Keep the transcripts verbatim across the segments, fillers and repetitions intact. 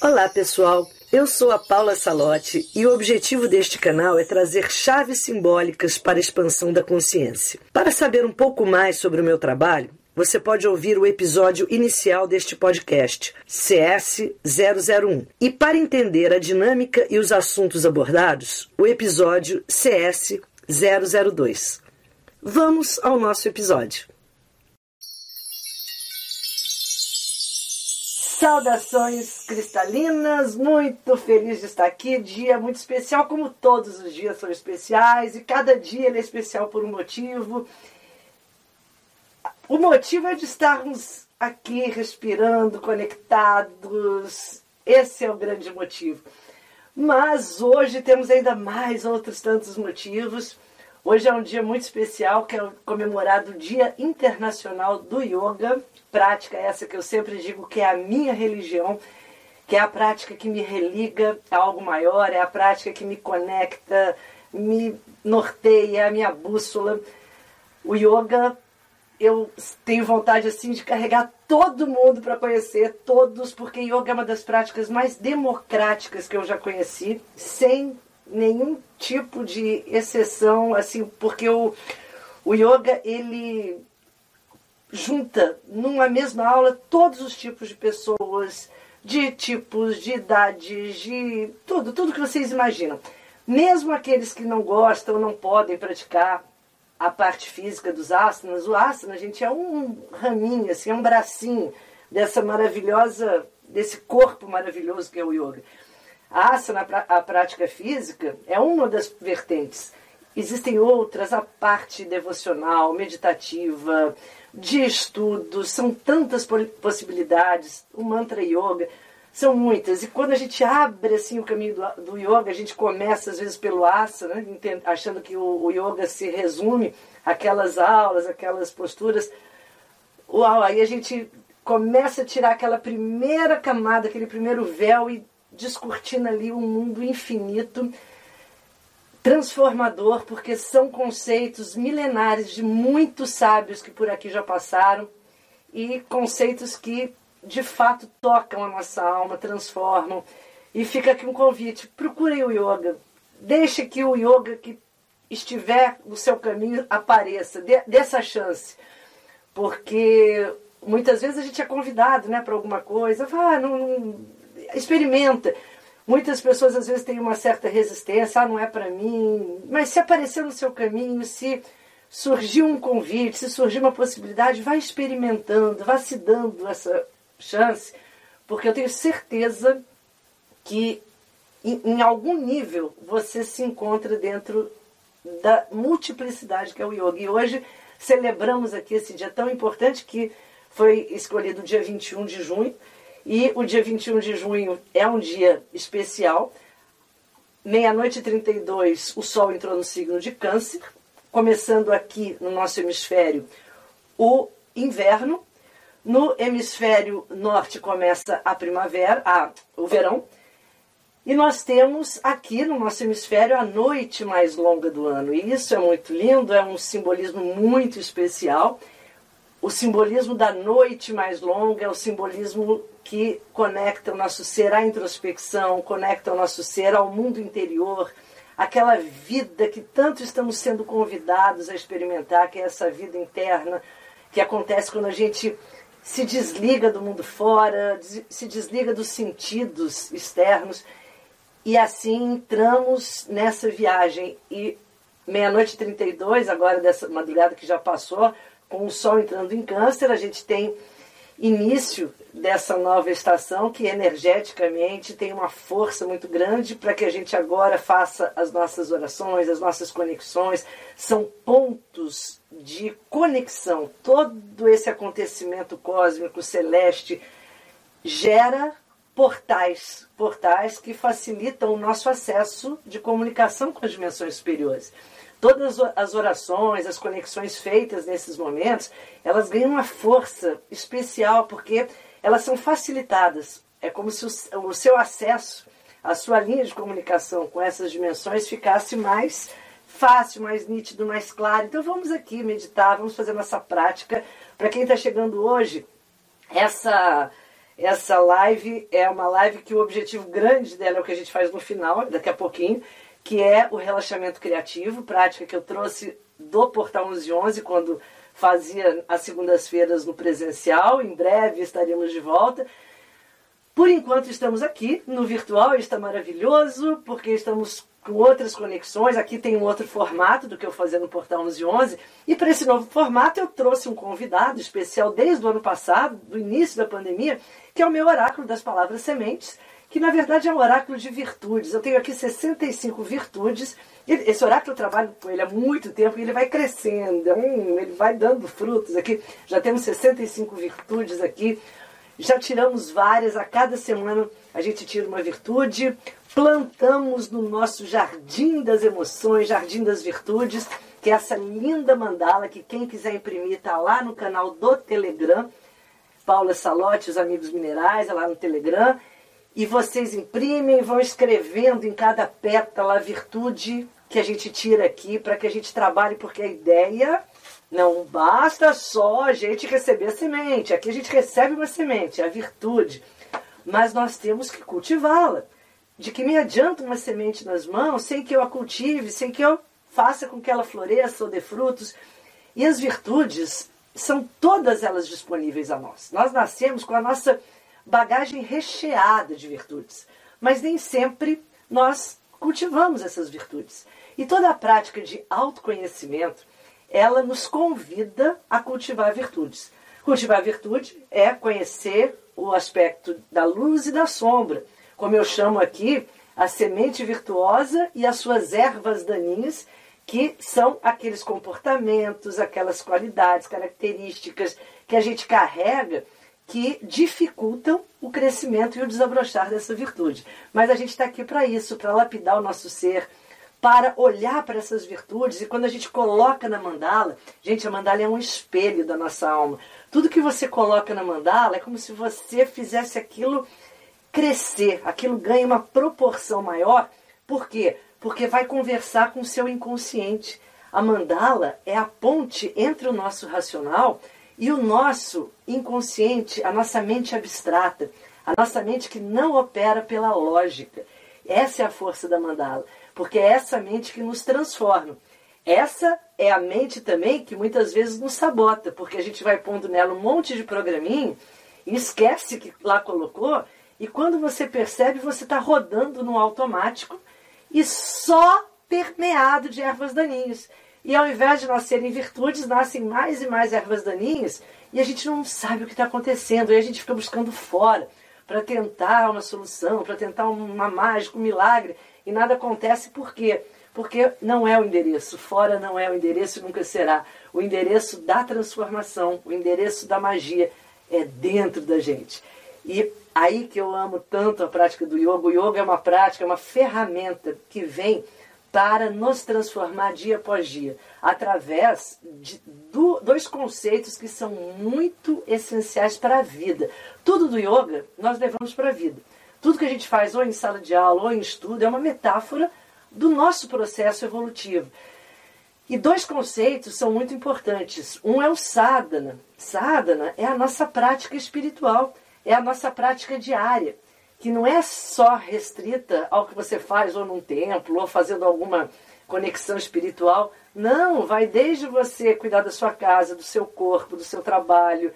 Olá pessoal, eu sou a Paula Salotti e o objetivo deste canal é trazer chaves simbólicas para a expansão da consciência. Para saber um pouco mais sobre o meu trabalho, você pode ouvir o episódio inicial deste podcast, C S zero zero um. E para entender a dinâmica e os assuntos abordados, o episódio C S zero zero dois. Vamos ao nosso episódio. Saudações cristalinas, muito feliz de estar aqui, dia muito especial, como todos os dias são especiais, e cada dia ele é especial por um motivo. O motivo é de estarmos aqui respirando, conectados, esse é o grande motivo. Mas hoje temos ainda mais outros tantos motivos. Hoje é um dia muito especial, que é comemorado o Dia Internacional do Yoga, prática essa que eu sempre digo que é a minha religião, que é a prática que me religa a algo maior, é a prática que me conecta, me norteia, é a minha bússola. O yoga, eu tenho vontade assim de carregar todo mundo para conhecer, todos, porque yoga é uma das práticas mais democráticas que eu já conheci, sem nenhum tipo de exceção, assim, porque o, o yoga, ele junta numa mesma aula todos os tipos de pessoas, de tipos, de idades, de tudo, tudo que vocês imaginam. Mesmo aqueles que não gostam, não podem praticar a parte física dos asanas. O asana, gente, é um raminho, assim, é um bracinho dessa maravilhosa, desse corpo maravilhoso que é o yoga. A asana, a prática física, é uma das vertentes. Existem outras, a parte devocional, meditativa, de estudos, são tantas possibilidades, o mantra yoga, são muitas. E quando a gente abre assim, o caminho do, do yoga, a gente começa às vezes pelo asana, né, achando que o, o yoga se resume àquelas aulas, aquelas posturas. Uau, aí a gente começa a tirar aquela primeira camada, aquele primeiro véu e descortina ali um mundo infinito, transformador, porque são conceitos milenares de muitos sábios que por aqui já passaram e conceitos que de fato tocam a nossa alma, transformam. E fica aqui um convite, procurem o yoga, deixe que o yoga que estiver no seu caminho apareça, dê, dê essa chance, porque muitas vezes a gente é convidado, né, para alguma coisa, ah, não, não, experimenta. Muitas pessoas às vezes têm uma certa resistência, ah, não é para mim, mas se aparecer no seu caminho, se surgir um convite, se surgir uma possibilidade, vá experimentando, vá se dando essa chance, porque eu tenho certeza que em, em algum nível você se encontra dentro da multiplicidade que é o yoga. E hoje celebramos aqui esse dia tão importante que foi escolhido o dia vinte e um de junho, e o dia vinte e um de junho é um dia especial. Meia-noite e trinta e dois, o Sol entrou no signo de Câncer, começando aqui no nosso hemisfério o inverno. No hemisfério norte começa a primavera, a, o verão. E nós temos aqui no nosso hemisfério a noite mais longa do ano. E isso é muito lindo, é um simbolismo muito especial. O simbolismo da noite mais longa é o simbolismo que conecta o nosso ser à introspecção, conecta o nosso ser ao mundo interior, aquela vida que tanto estamos sendo convidados a experimentar, que é essa vida interna, que acontece quando a gente se desliga do mundo fora, se desliga dos sentidos externos, e assim entramos nessa viagem. E meia-noite e trinta e dois, agora dessa madrugada que já passou, com o Sol entrando em Câncer, a gente tem início dessa nova estação que energeticamente tem uma força muito grande para que a gente agora faça as nossas orações, as nossas conexões. São pontos de conexão. Todo esse acontecimento cósmico celeste gera portais, portais que facilitam o nosso acesso de comunicação com as dimensões superiores. Todas as orações, as conexões feitas nesses momentos, elas ganham uma força especial porque elas são facilitadas. É como se o seu acesso, a sua linha de comunicação com essas dimensões ficasse mais fácil, mais nítido, mais claro. Então vamos aqui meditar, vamos fazer nossa prática. Para quem está chegando hoje, essa, Essa live é uma live que o objetivo grande dela é o que a gente faz no final, daqui a pouquinho, que é o relaxamento criativo, prática que eu trouxe do Portal onze onze, quando fazia as segundas-feiras no presencial. Em breve estaremos de volta. Por enquanto estamos aqui no virtual, está maravilhoso, porque estamos com outras conexões. Aqui tem um outro formato do que eu fazia no Portal onze onze. E para esse novo formato eu trouxe um convidado especial desde o ano passado, do início da pandemia, que é o meu oráculo das palavras sementes, que na verdade é um oráculo de virtudes. Eu tenho aqui sessenta e cinco virtudes. Esse oráculo eu trabalho com ele há muito tempo e ele vai crescendo, hum, ele vai dando frutos aqui. Já temos sessenta e cinco virtudes aqui. Já tiramos várias, a cada semana a gente tira uma virtude, plantamos no nosso Jardim das Emoções, Jardim das Virtudes, que é essa linda mandala que quem quiser imprimir está lá no canal do Telegram, Paula Salotti, os Amigos Minerais, é lá no Telegram, e vocês imprimem e vão escrevendo em cada pétala a virtude que a gente tira aqui para que a gente trabalhe, porque a ideia... Não basta só a gente receber a semente. Aqui a gente recebe uma semente, a virtude. Mas nós temos que cultivá-la. De que me adianta uma semente nas mãos sem que eu a cultive, sem que eu faça com que ela floresça ou dê frutos. E as virtudes são todas elas disponíveis a nós. Nós nascemos com a nossa bagagem recheada de virtudes. Mas nem sempre nós cultivamos essas virtudes. E toda a prática de autoconhecimento, ela nos convida a cultivar virtudes. Cultivar virtude é conhecer o aspecto da luz e da sombra. Como eu chamo aqui, a semente virtuosa e as suas ervas daninhas, que são aqueles comportamentos, aquelas qualidades, características que a gente carrega que dificultam o crescimento e o desabrochar dessa virtude. Mas a gente está aqui para isso, para lapidar o nosso ser, para olhar para essas virtudes. E quando a gente coloca na mandala, gente, a mandala é um espelho da nossa alma. Tudo que você coloca na mandala é como se você fizesse aquilo crescer, aquilo ganha uma proporção maior. Por quê? Porque vai conversar com o seu inconsciente. A mandala é a ponte entre o nosso racional e o nosso inconsciente, a nossa mente abstrata, a nossa mente que não opera pela lógica. Essa é a força da mandala. Porque é essa mente que nos transforma. Essa é a mente também que muitas vezes nos sabota, porque a gente vai pondo nela um monte de programinho e esquece que lá colocou, e quando você percebe, você está rodando no automático e só permeado de ervas daninhas. E ao invés de nascerem virtudes, nascem mais e mais ervas daninhas, e a gente não sabe o que está acontecendo, e a gente fica buscando fora para tentar uma solução, para tentar uma mágica, um milagre, e nada acontece. Por quê? Porque não é o endereço. Fora não é o endereço e nunca será. O endereço da transformação, o endereço da magia é dentro da gente. E aí que eu amo tanto a prática do yoga. O yoga é uma prática, é uma ferramenta que vem para nos transformar dia após dia, através de do, dois conceitos que são muito essenciais para a vida. Tudo do yoga nós levamos para a vida. Tudo que a gente faz, ou em sala de aula, ou em estudo, é uma metáfora do nosso processo evolutivo. E dois conceitos são muito importantes. Um é o sadhana. Sadhana é a nossa prática espiritual, é a nossa prática diária, que não é só restrita ao que você faz ou num templo, ou fazendo alguma conexão espiritual. Não, vai desde você cuidar da sua casa, do seu corpo, do seu trabalho,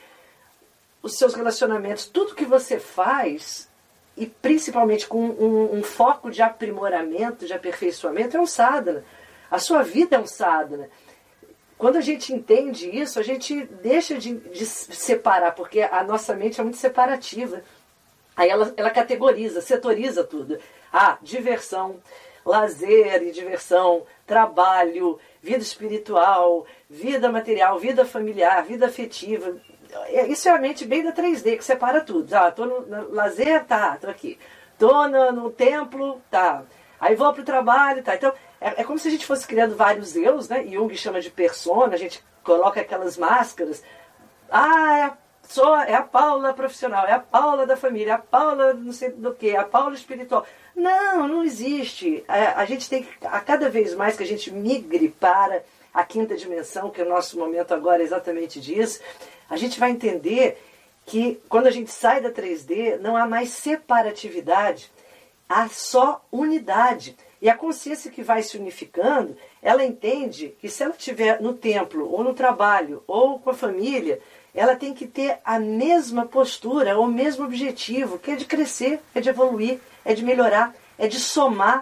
os seus relacionamentos, tudo que você faz... E principalmente com um, um foco de aprimoramento, de aperfeiçoamento, é um sadhana. A sua vida é um sadhana. Quando a gente entende isso, a gente deixa de, de separar, porque a nossa mente é muito separativa. Aí ela, ela categoriza, setoriza tudo. Ah, diversão, lazer e diversão, trabalho, vida espiritual, vida material, vida familiar, vida afetiva... Isso é a mente bem da três D, que separa tudo. Ah, tô no, no lazer, tá, tô aqui. Tô no, no templo, tá. Aí vou pro trabalho, tá. Então, é, é como se a gente fosse criando vários eus, né? Jung chama de persona, a gente coloca aquelas máscaras. Ah, é a, sou, é a Paula profissional, é a Paula da família, é a Paula não sei do que, é a Paula espiritual. Não, não existe. A, a gente tem que, a cada vez mais que a gente migre para a quinta dimensão, que é o nosso momento agora é exatamente disso, a gente vai entender que quando a gente sai da três D, não há mais separatividade, há só unidade. E a consciência que vai se unificando, ela entende que se ela estiver no templo, ou no trabalho, ou com a família, ela tem que ter a mesma postura, o mesmo objetivo, que é de crescer, é de evoluir, é de melhorar, é de somar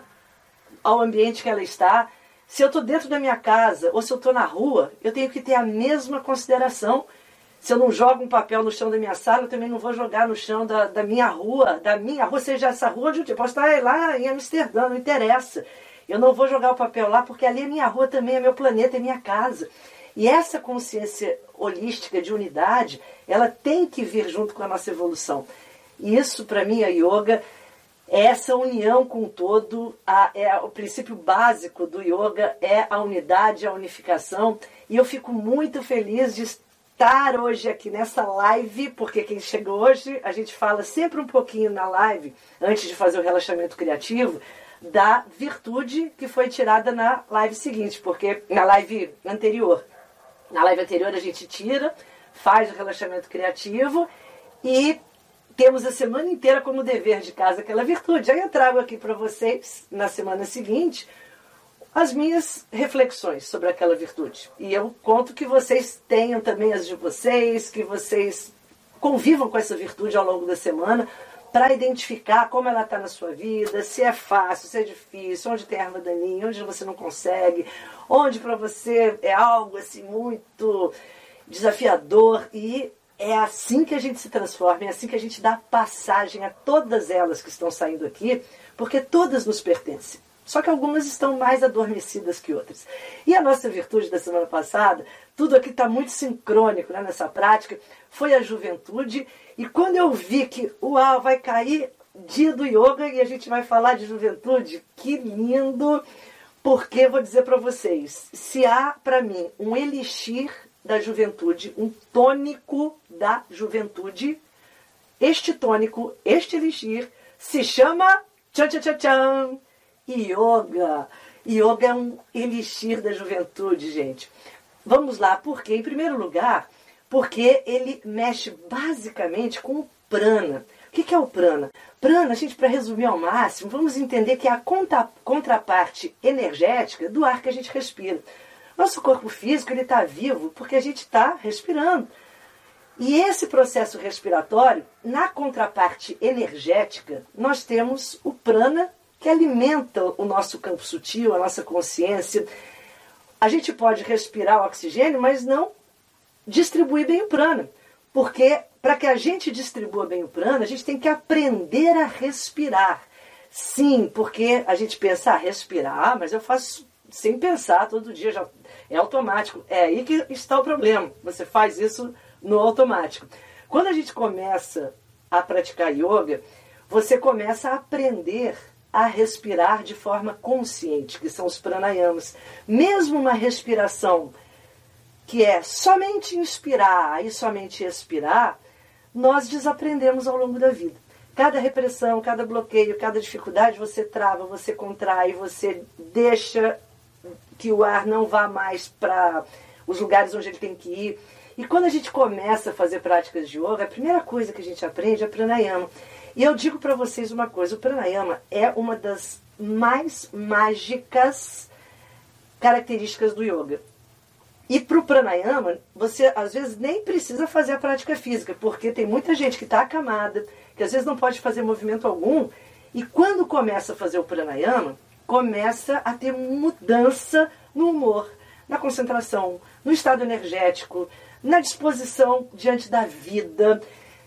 ao ambiente que ela está. Se eu estou dentro da minha casa, ou se eu estou na rua, eu tenho que ter a mesma consideração. Se eu não jogo um papel no chão da minha sala, eu também não vou jogar no chão da, da minha rua, da minha rua, seja essa rua onde eu posso estar lá em Amsterdã, não interessa. Eu não vou jogar o papel lá, porque ali é minha rua também, é meu planeta, é minha casa. E essa consciência holística de unidade, ela tem que vir junto com a nossa evolução. E isso, para mim, a yoga é essa união com o todo, a, é, o princípio básico do yoga é a unidade, a unificação. E eu fico muito feliz de estar hoje aqui nessa live, porque quem chega hoje, a gente fala sempre um pouquinho na live, antes de fazer o relaxamento criativo, da virtude que foi tirada na live seguinte, porque na live anterior, na live anterior a gente tira, faz o relaxamento criativo e temos a semana inteira como dever de casa aquela virtude. Aí eu trago aqui para vocês, na semana seguinte, as minhas reflexões sobre aquela virtude. E eu conto que vocês tenham também as de vocês, que vocês convivam com essa virtude ao longo da semana, para identificar como ela está na sua vida, se é fácil, se é difícil, onde tem erva daninha, onde você não consegue, onde para você é algo assim muito desafiador. E é assim que a gente se transforma, é assim que a gente dá passagem a todas elas que estão saindo aqui, porque todas nos pertencem. Só que algumas estão mais adormecidas que outras. E a nossa virtude da semana passada, tudo aqui está muito sincrônico, né, nessa prática, foi a juventude. E quando eu vi que, uau, vai cair dia do yoga e a gente vai falar de juventude, que lindo! Porque, vou dizer para vocês, se há para mim um elixir da juventude, um tônico da juventude, este tônico, este elixir, se chama tchan, tchan, tchan, tchan, yoga. Yoga é um elixir da juventude, gente. Vamos lá, por quê? Em primeiro lugar, porque ele mexe basicamente com o prana. O que é o prana? Prana, a gente, para resumir ao máximo, vamos entender que é a contra, contraparte energética do ar que a gente respira. Nosso corpo físico ele está vivo porque a gente está respirando. E esse processo respiratório, na contraparte energética, nós temos o prana, que alimenta o nosso campo sutil, a nossa consciência. A gente pode respirar o oxigênio, mas não distribuir bem o prana. Porque para que a gente distribua bem o prana, a gente tem que aprender a respirar. Sim, porque a gente pensa, ah, respirar, mas eu faço sem pensar todo dia, já é automático. É aí que está o problema. Você faz isso no automático. Quando a gente começa a praticar yoga, você começa a aprender a respirar de forma consciente, que são os pranayamas. Mesmo uma respiração que é somente inspirar e somente expirar, nós desaprendemos ao longo da vida. Cada repressão, cada bloqueio, cada dificuldade, você trava, você contrai, você deixa que o ar não vá mais para os lugares onde ele tem que ir. E quando a gente começa a fazer práticas de yoga, a primeira coisa que a gente aprende é pranayama. E eu digo para vocês uma coisa, o pranayama é uma das mais mágicas características do yoga. E para o pranayama, você às vezes nem precisa fazer a prática física, porque tem muita gente que está acamada, que às vezes não pode fazer movimento algum, e quando começa a fazer o pranayama, começa a ter mudança no humor, na concentração, no estado energético, na disposição diante da vida.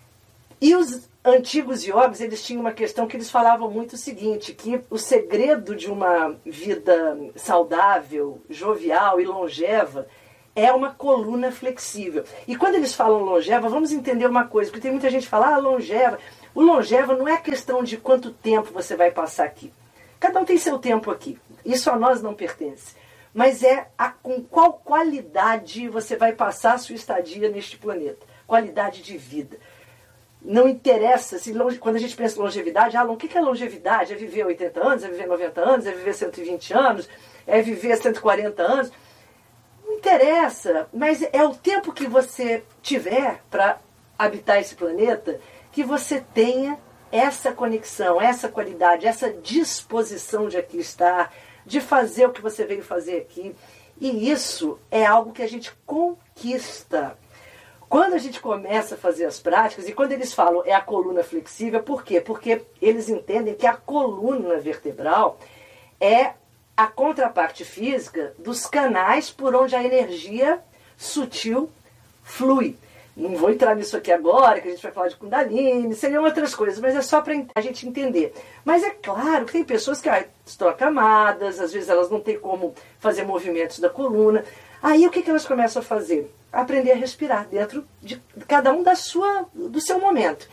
E os antigos yogis, eles tinham uma questão que eles falavam muito o seguinte, que o segredo de uma vida saudável, jovial e longeva é uma coluna flexível. E quando eles falam longeva, vamos entender uma coisa, porque tem muita gente que fala, ah, longeva. O longeva não é questão de quanto tempo você vai passar aqui. Cada um tem seu tempo aqui. Isso a nós não pertence. Mas é a, com qual qualidade você vai passar a sua estadia neste planeta. Qualidade de vida. Não interessa, se longe, quando a gente pensa em longevidade, ah, o que é longevidade? É viver oitenta anos, é viver noventa anos, é viver cento e vinte anos, é viver cento e quarenta anos. Não interessa, mas é o tempo que você tiver para habitar esse planeta, que você tenha essa conexão, essa qualidade, essa disposição de aqui estar, de fazer o que você veio fazer aqui. E isso é algo que a gente conquista. Quando a gente começa a fazer as práticas, e quando eles falam é a coluna flexível, por quê? Porque eles entendem que a coluna vertebral é a contraparte física dos canais por onde a energia sutil flui. Não vou entrar nisso aqui agora, que a gente vai falar de Kundalini, seriam outras coisas, mas é só para a gente entender. Mas é claro que tem pessoas que ah, estão acamadas, às vezes elas não têm como fazer movimentos da coluna. Aí o que, que elas começam a fazer? Aprender a respirar dentro de cada um da sua, do seu momento.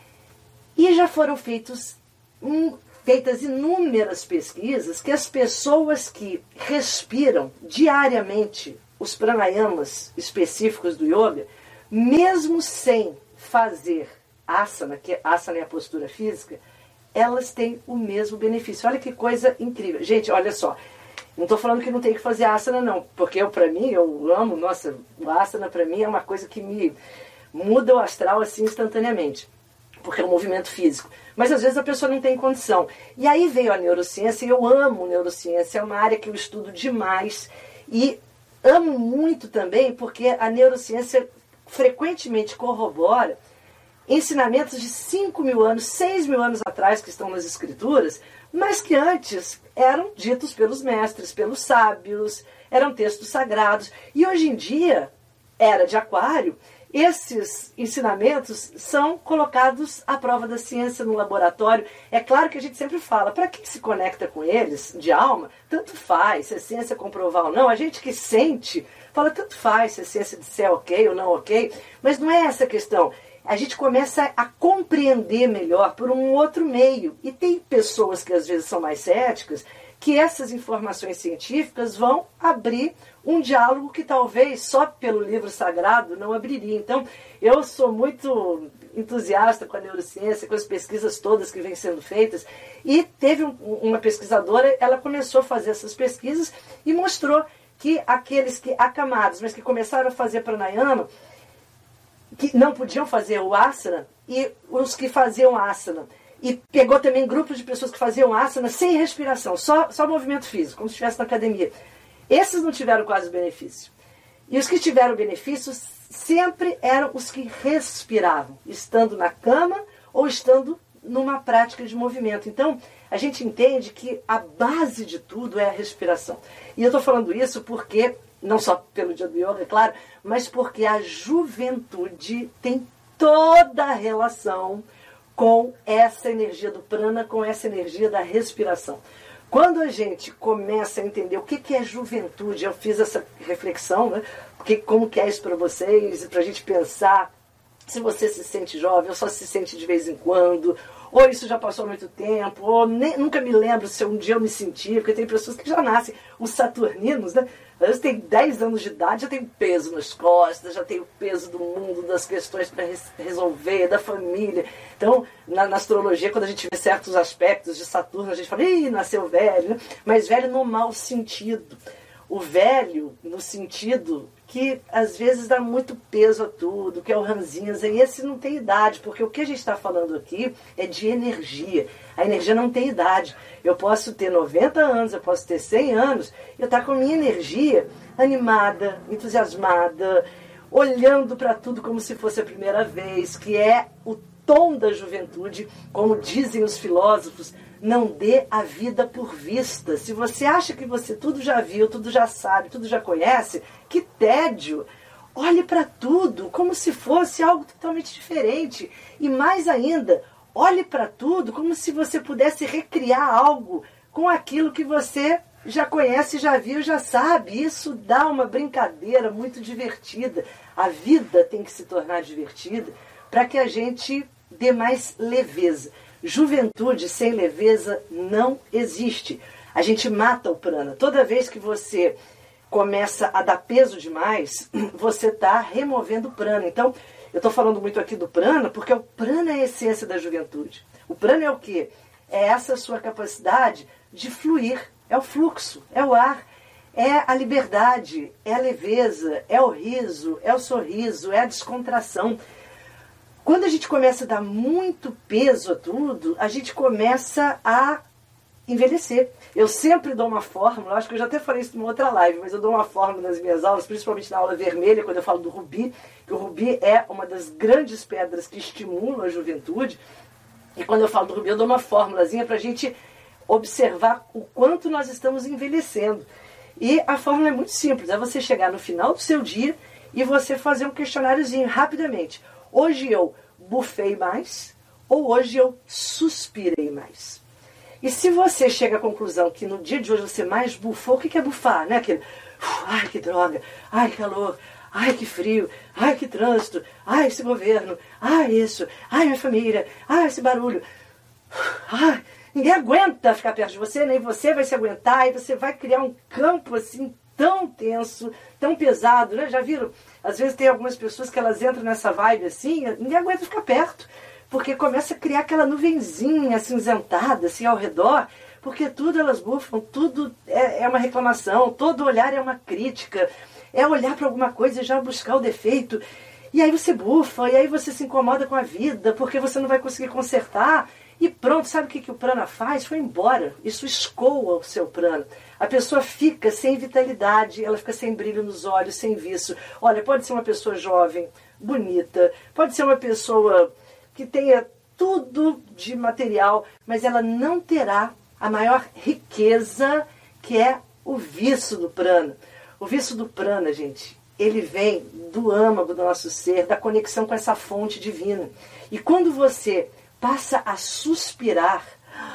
E já foram feitos, um, feitas inúmeras pesquisas que as pessoas que respiram diariamente os pranayamas específicos do yoga, mesmo sem fazer asana, que asana é a postura física, elas têm o mesmo benefício. Olha que coisa incrível. Gente, olha só. Não estou falando que não tem que fazer asana, não. Porque eu, para mim, eu amo, nossa, o asana para mim é uma coisa que me muda o astral assim instantaneamente. Porque é um movimento físico. Mas às vezes a pessoa não tem condição. E aí veio a neurociência, e eu amo neurociência, é uma área que eu estudo demais. E amo muito também porque a neurociência frequentemente corrobora ensinamentos de cinco mil anos, seis mil anos atrás, que estão nas escrituras, mas que antes eram ditos pelos mestres, pelos sábios, eram textos sagrados. E hoje em dia, era de Aquário, esses ensinamentos são colocados à prova da ciência no laboratório. É claro que a gente sempre fala, para quem se conecta com eles, de alma, tanto faz, se a ciência comprovar ou não. A gente que sente, fala, tanto faz, se a ciência disser ok ou não ok, mas não é essa a questão. A gente começa a compreender melhor por um outro meio. E tem pessoas que às vezes são mais céticas, que essas informações científicas vão abrir um diálogo que talvez só pelo livro sagrado não abriria. Então, eu sou muito entusiasta com a neurociência, com as pesquisas todas que vêm sendo feitas. E teve um, uma pesquisadora, ela começou a fazer essas pesquisas e mostrou que aqueles que acamados, mas que começaram a fazer pranayama, que não podiam fazer o asana, e os que faziam asana. E pegou também grupos de pessoas que faziam asana sem respiração, só, só movimento físico, como se estivesse na academia. Esses não tiveram quase benefício. E os que tiveram benefício sempre eram os que respiravam, estando na cama ou estando numa prática de movimento. Então, a gente entende que a base de tudo é a respiração. E eu estou falando isso porque, não só pelo dia do yoga, é claro, mas porque a juventude tem toda a relação com essa energia do prana, com essa energia da respiração. Quando a gente começa a entender o que, que é juventude, eu fiz essa reflexão, né? Porque, como que é isso para vocês, para a gente pensar se você se sente jovem ou só se sente de vez em quando, ou isso já passou há muito tempo, ou nem, nunca me lembro se um dia eu me senti, porque tem pessoas que já nascem, os saturninos, né? Eles têm dez anos de idade, já tem peso nas costas, já tem o peso do mundo, das questões para resolver, da família. Então, na, na astrologia, quando a gente vê certos aspectos de Saturno, a gente fala, ih, nasceu velho, né? Mas velho no mau sentido. O velho no sentido que às vezes dá muito peso a tudo, que é o ranzinza, e esse não tem idade, porque o que a gente está falando aqui é de energia. A energia não tem idade. Eu posso ter noventa anos, eu posso ter cem anos, eu estar com a minha energia animada, entusiasmada, olhando para tudo como se fosse a primeira vez, que é o tom da juventude, como dizem os filósofos. Não dê a vida por vista. Se você acha que você tudo já viu, tudo já sabe, tudo já conhece, que tédio. Olhe para tudo como se fosse algo totalmente diferente. E mais ainda, olhe para tudo como se você pudesse recriar algo com aquilo que você já conhece, já viu, já sabe. Isso dá uma brincadeira muito divertida. A vida tem que se tornar divertida para que a gente dê mais leveza. Juventude sem leveza não existe. A gente mata o prana. Toda vez que você começa a dar peso demais, você está removendo o prana. Então, eu estou falando muito aqui do prana, porque o prana é a essência da juventude. O prana é o quê? É essa sua capacidade de fluir. É o fluxo, é o ar, é a liberdade, é a leveza, é o riso, é o sorriso, é a descontração. Quando a gente começa a dar muito peso a tudo, a gente começa a envelhecer. Eu sempre dou uma fórmula, acho que eu já até falei isso numa outra live, mas eu dou uma fórmula nas minhas aulas, principalmente na aula vermelha, quando eu falo do rubi, que o rubi é uma das grandes pedras que estimulam a juventude. E quando eu falo do rubi, eu dou uma fórmulazinha para a gente observar o quanto nós estamos envelhecendo. E a fórmula é muito simples, é você chegar no final do seu dia e você fazer um questionáriozinho rapidamente. Hoje eu bufei mais ou hoje eu suspirei mais? E se você chega à conclusão que no dia de hoje você mais bufou, o que é bufar? Né? Aquele, ai que droga, ai que calor, ai que frio, ai que trânsito, ai esse governo, ai isso, ai minha família, ai esse barulho. Ai, ninguém aguenta ficar perto de você, nem você vai se aguentar, e você vai criar um campo assim tão tenso, tão pesado, né? Já viram? Às vezes tem algumas pessoas que elas entram nessa vibe assim, ninguém aguenta ficar perto, porque começa a criar aquela nuvenzinha acinzentada assim ao redor, porque tudo elas bufam, tudo é, é uma reclamação, todo olhar é uma crítica, é olhar para alguma coisa e já buscar o defeito, e aí você bufa, e aí você se incomoda com a vida, porque você não vai conseguir consertar, e pronto, sabe o que, que o prana faz? Foi embora, isso escoa o seu prana. A pessoa fica sem vitalidade, ela fica sem brilho nos olhos, sem vício. Olha, pode ser uma pessoa jovem, bonita, pode ser uma pessoa que tenha tudo de material, mas ela não terá a maior riqueza, que é o vício do prana. O vício do prana, gente, ele vem do âmago do nosso ser, da conexão com essa fonte divina. E quando você passa a suspirar,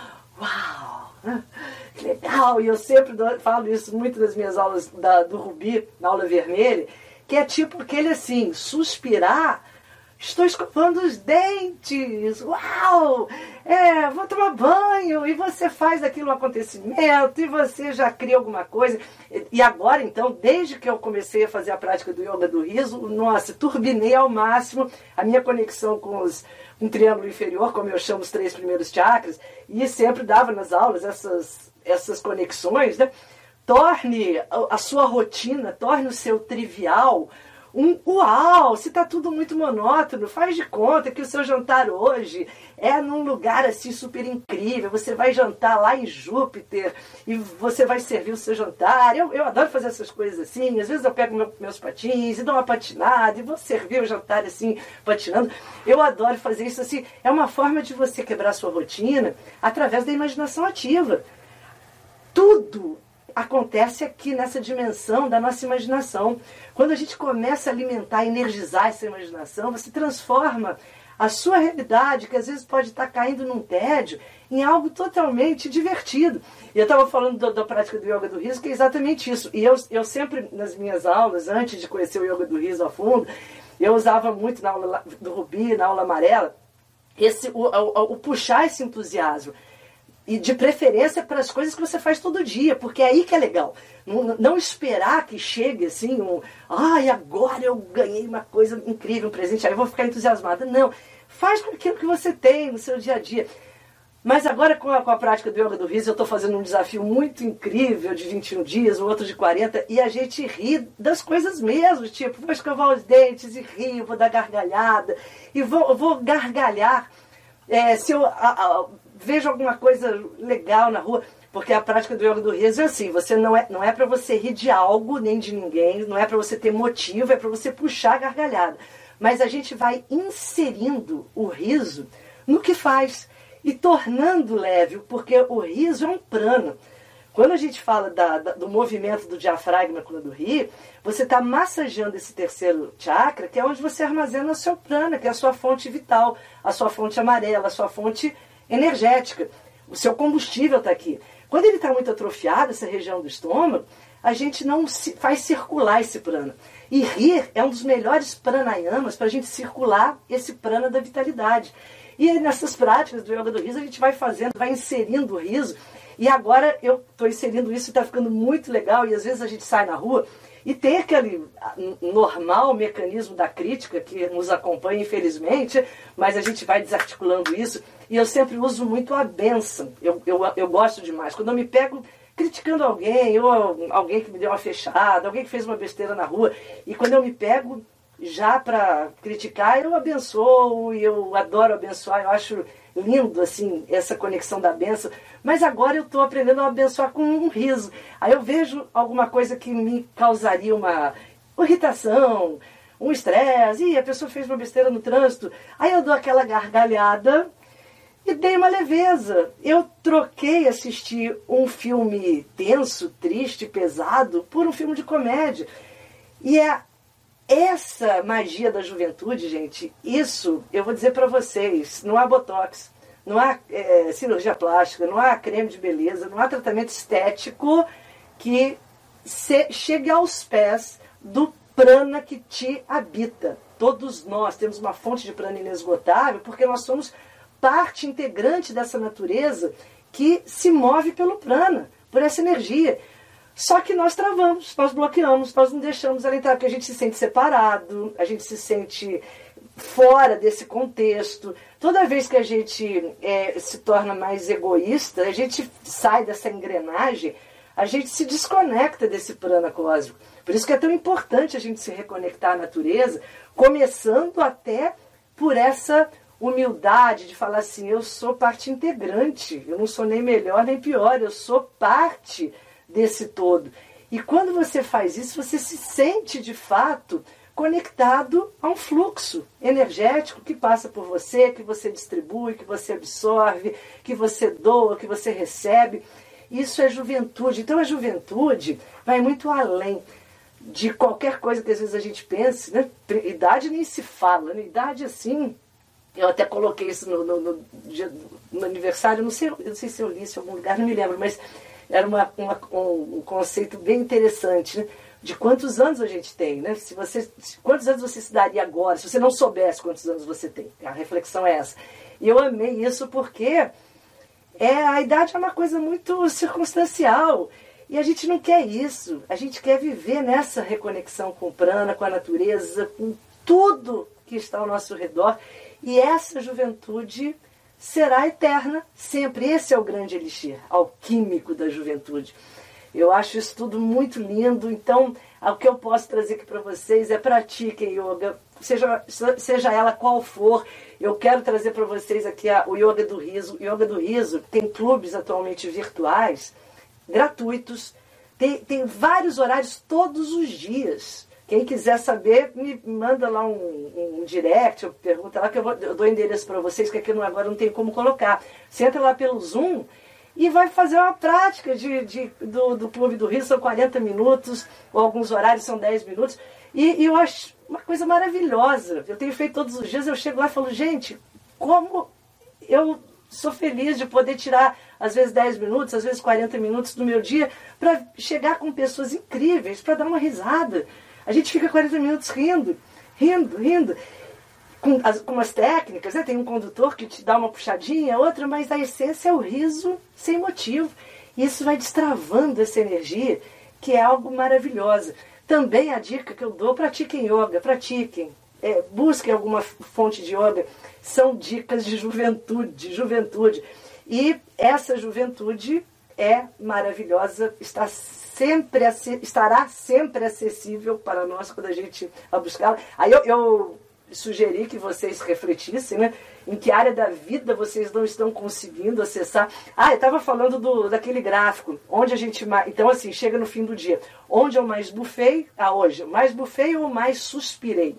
uau, que legal, e eu sempre falo isso muito nas minhas aulas da, do Rubi, na aula vermelha, que é tipo aquele assim, suspirar, estou escovando os dentes, uau, é, vou tomar banho, e você faz aquilo um acontecimento, e você já cria alguma coisa. E agora, então, desde que eu comecei a fazer a prática do yoga do riso, nossa, turbinei ao máximo a minha conexão com os, um triângulo inferior, como eu chamo os três primeiros chakras, e sempre dava nas aulas essas, essas conexões, né? Torne a sua rotina, torne o seu trivial um uau, se está tudo muito monótono, faz de conta que o seu jantar hoje é num lugar assim super incrível, você vai jantar lá em Júpiter e você vai servir o seu jantar. Eu, eu adoro fazer essas coisas assim, às vezes eu pego meu, meus patins e dou uma patinada e vou servir o jantar assim, patinando. Eu adoro fazer isso assim, é uma forma de você quebrar sua rotina através da imaginação ativa. Tudo acontece aqui nessa dimensão da nossa imaginação. Quando a gente começa a alimentar, energizar essa imaginação, você transforma a sua realidade, que às vezes pode estar caindo num tédio, em algo totalmente divertido. E eu estava falando do, da prática do yoga do riso, que é exatamente isso. E eu, eu sempre, nas minhas aulas, antes de conhecer o yoga do riso a fundo, eu usava muito na aula do Rubi, na aula amarela, esse, o, o, o puxar esse entusiasmo. E de preferência para as coisas que você faz todo dia, porque é aí que é legal. Não, não esperar que chegue assim, um, ai, ah, agora eu ganhei uma coisa incrível, um presente, aí eu vou ficar entusiasmada. Não, faz com aquilo que você tem no seu dia a dia. Mas agora com a, com a prática do yoga do riso, eu estou fazendo um desafio muito incrível de vinte e um dias, o outro de quarenta, e a gente ri das coisas mesmo, tipo, vou escovar os dentes e rio, vou dar gargalhada, e vou, vou gargalhar é, se eu... A, a, vejo alguma coisa legal na rua, porque a prática do yoga do riso é assim, você não é, não é para você rir de algo, nem de ninguém, não é para você ter motivo, é para você puxar a gargalhada. Mas a gente vai inserindo o riso no que faz e tornando leve, porque o riso é um prana. Quando a gente fala da, da, do movimento do diafragma quando ri, você está massageando esse terceiro chakra, que é onde você armazena o seu prana, que é a sua fonte vital, a sua fonte amarela, a sua fonte energética. O seu combustível está aqui. Quando ele está muito atrofiado, essa região do estômago, a gente não se, faz circular esse prana. E rir é um dos melhores pranayamas para a gente circular esse prana da vitalidade. E nessas práticas do yoga do riso, a gente vai fazendo, vai inserindo o riso. E agora eu estou inserindo isso e está ficando muito legal. E às vezes a gente sai na rua e tem aquele normal mecanismo da crítica que nos acompanha, infelizmente, mas a gente vai desarticulando isso. E eu sempre uso muito a bênção. Eu, eu, eu gosto demais. Quando eu me pego criticando alguém, ou alguém que me deu uma fechada, alguém que fez uma besteira na rua, e quando eu me pego já para criticar, eu abençoo e eu adoro abençoar, eu acho lindo assim essa conexão da benção, mas agora eu estou aprendendo a abençoar com um riso. Aí eu vejo alguma coisa que me causaria uma irritação, um estresse, e a pessoa fez uma besteira no trânsito, aí eu dou aquela gargalhada e dei uma leveza. Eu troquei assistir um filme tenso, triste, pesado, por um filme de comédia. E é essa magia da juventude, gente, isso eu vou dizer para vocês, não há botox, não há é, cirurgia plástica, não há creme de beleza, não há tratamento estético que se, chegue aos pés do prana que te habita. Todos nós temos uma fonte de prana inesgotável porque nós somos parte integrante dessa natureza que se move pelo prana, por essa energia. Só que nós travamos, nós bloqueamos, nós não deixamos ela entrar, porque a gente se sente separado, a gente se sente fora desse contexto. Toda vez que a gente é, se torna mais egoísta, a gente sai dessa engrenagem, a gente se desconecta desse prana cósmico. Por isso que é tão importante a gente se reconectar à natureza, começando até por essa humildade de falar assim, eu sou parte integrante, eu não sou nem melhor nem pior, eu sou parte desse todo. E quando você faz isso, você se sente de fato conectado a um fluxo energético que passa por você, que você distribui, que você absorve, que você doa, que você recebe. Isso é juventude. Então a juventude vai muito além de qualquer coisa que às vezes a gente pense, né? Idade nem se fala, né? Idade assim, eu até coloquei isso no, no, no, no aniversário, não sei, eu não sei se eu li isso em algum lugar, não me lembro, mas era uma, uma, um, um conceito bem interessante, né? De quantos anos a gente tem, né? Se você, quantos anos você se daria agora, se você não soubesse quantos anos você tem. A reflexão é essa. E eu amei isso porque é, a idade é uma coisa muito circunstancial. E a gente não quer isso. A gente quer viver nessa reconexão com o prana, com a natureza, com tudo que está ao nosso redor. E essa juventude será eterna sempre. Esse é o grande elixir alquímico da juventude. Eu acho isso tudo muito lindo. Então, o que eu posso trazer aqui para vocês é pratiquem yoga, seja, seja ela qual for. Eu quero trazer para vocês aqui a, o Yoga do Riso. O Yoga do Riso tem clubes atualmente virtuais, gratuitos. Tem, tem vários horários todos os dias. Quem quiser saber, me manda lá um, um direct, ou pergunta lá que eu, vou, eu dou endereço para vocês, que aqui não, agora não tem como colocar. Você entra lá pelo Zoom e vai fazer uma prática de, de, do, do Clube do Riso, são quarenta minutos, ou alguns horários são dez minutos. E, e eu acho uma coisa maravilhosa. Eu tenho feito todos os dias, eu chego lá e falo, gente, como eu sou feliz de poder tirar, às vezes, dez minutos, às vezes quarenta minutos do meu dia, para chegar com pessoas incríveis, para dar uma risada. A gente fica quarenta minutos rindo, rindo, rindo. Com as, com as técnicas, né? Tem um condutor que te dá uma puxadinha, outra, mas a essência é o riso sem motivo. E isso vai destravando essa energia, que é algo maravilhoso. Também a dica que eu dou, pratiquem yoga, pratiquem. É, busquem alguma fonte de yoga. São dicas de juventude, juventude. E essa juventude é maravilhosa, está sempre, estará sempre acessível para nós quando a gente a buscá-la. Aí eu... eu sugeri que vocês refletissem, né? Em que área da vida vocês não estão conseguindo acessar. Ah, eu estava falando do, daquele gráfico, onde a gente mais... Então, assim, chega no fim do dia. Onde eu mais bufei? Ah, hoje. Mais bufei ou mais suspirei?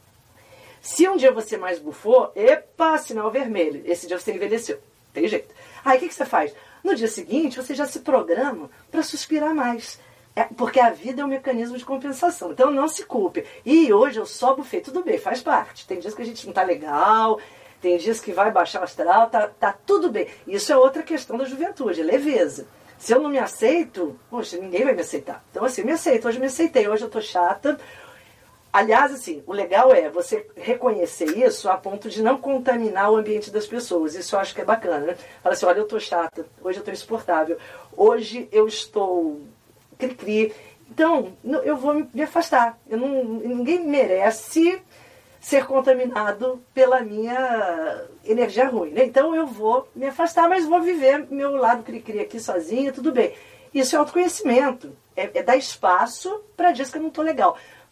Se um dia você mais bufou, epa, sinal vermelho. Esse dia você envelheceu. Tem jeito. Aí, o que, que você faz? No dia seguinte, você já se programa para suspirar mais. É, porque a vida é um mecanismo de compensação. Então não se culpe. E hoje eu só bufei. Tudo bem, faz parte. Tem dias que a gente não tá legal, tem dias que vai baixar o astral, tá, tá tudo bem. Isso é outra questão da juventude, leveza. Se eu não me aceito, poxa, ninguém vai me aceitar. Então assim, eu me aceito. Hoje eu me aceitei, hoje eu tô chata. Aliás, assim, o legal é você reconhecer isso a ponto de não contaminar o ambiente das pessoas. Isso eu acho que é bacana, né? Fala assim, olha, eu tô chata, hoje eu tô insuportável, hoje eu estou... cri-cri. Então, eu vou me afastar. Eu não, ninguém merece ser contaminado pela minha energia ruim, né? Então eu vou me afastar, mas vou viver meu lado cri-cri aqui sozinha, tudo bem. Isso é autoconhecimento. É, é dar espaço para dias que eu não estou legal.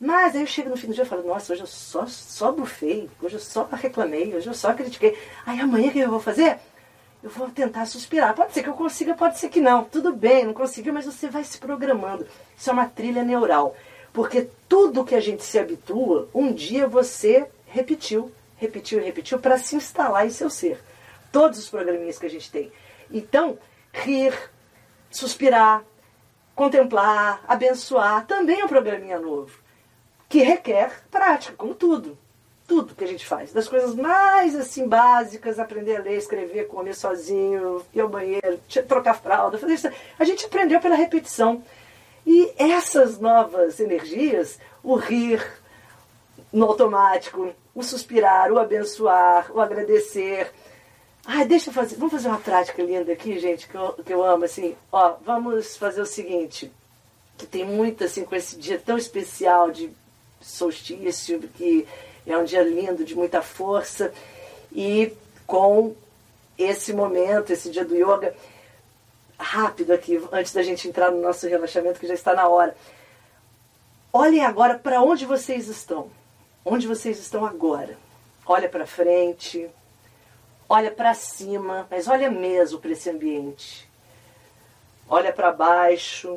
Mas aí eu chego no fim do dia e falo, nossa, hoje eu só, só bufei, hoje eu só reclamei, hoje eu só critiquei. Aí amanhã o que eu vou fazer? Eu vou tentar suspirar. Pode ser que eu consiga, pode ser que não. Tudo bem, não conseguiu, mas você vai se programando. Isso é uma trilha neural. Porque tudo que a gente se habitua, um dia você repetiu, repetiu e repetiu para se instalar em seu ser. Todos os programinhas que a gente tem. Então, rir, suspirar, contemplar, abençoar, também é um programinha novo. Que requer prática, como tudo. Tudo que a gente faz. Das coisas mais assim básicas, aprender a ler, escrever, comer sozinho, ir ao banheiro, trocar fralda, fazer isso. A gente aprendeu pela repetição. E essas novas energias, o rir no automático, o suspirar, o abençoar, o agradecer. Ai, deixa eu fazer, vamos fazer uma prática linda aqui, gente, que eu, que eu amo, assim. Ó, vamos fazer o seguinte, que tem muito, assim, com esse dia tão especial de solstício, que é um dia lindo, de muita força, e com esse momento, esse dia do yoga, rápido aqui, antes da gente entrar no nosso relaxamento, que já está na hora. Olhem agora para onde vocês estão. Onde vocês estão agora. Olha para frente, olha para cima, mas olha mesmo para esse ambiente. Olha para baixo,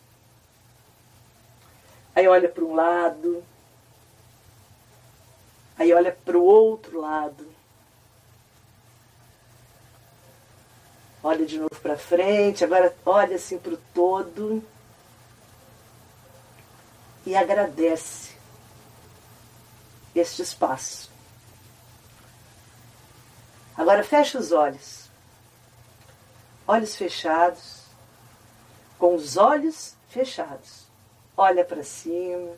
aí olha para um lado, aí olha para o outro lado. Olha de novo para frente, agora olha assim para o todo e agradece este espaço. Agora fecha os olhos, olhos fechados, com os olhos fechados. Olha para cima,